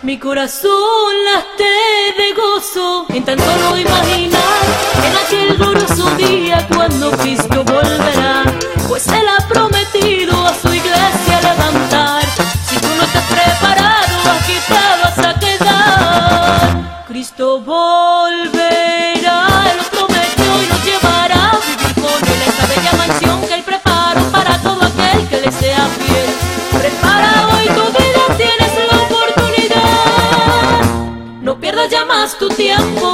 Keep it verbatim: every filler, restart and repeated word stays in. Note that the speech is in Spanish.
Mi corazón late de gozo en tan solo imaginar en aquel glorioso día cuando Cristo volverá, pues Él ha prometido a su iglesia levantar. Si tú no estás preparado, aquí te vas a quedar. Cristo volverá, Él nos prometió y nos llevará a vivir con Él en esa bella mansión que Él preparó para todo aquel que le sea fiel. Prepara hoy tu vida, tienes la oportunidad. No pierdas ya más tu tiempo.